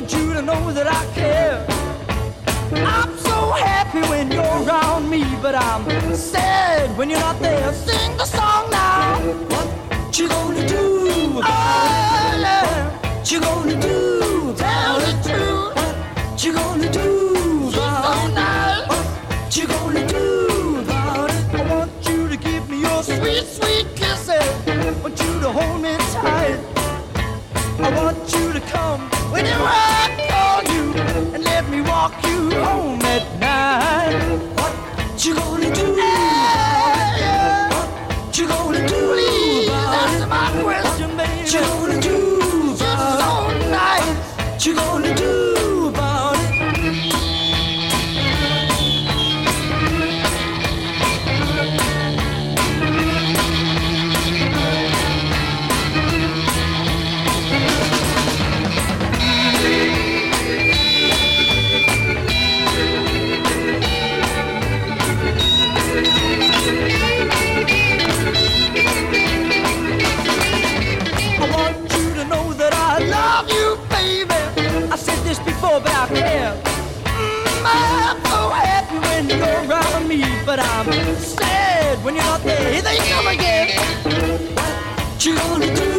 want you to know that I care. I'm so happy when you're around me, but I'm sad when you're not there. Sing the song now. What you gonna do? Oh, yeah. What you gonna do? Tell the truth. What you gonna do? She's so nice. What you gonna do about it? I want you to give me your sweet, sweet kisses. I want you to hold me tight. I want you to come when I call you and let me walk you home at night. What you gonna do? Yeah, yeah. What you gonna do? Please answer my question, baby. What you gonna do? Just so nice. What you gonna do about it? But I can't. I'm so happy when you're around me, but I'm sad when you're not there. Here they come again. What you gonna do?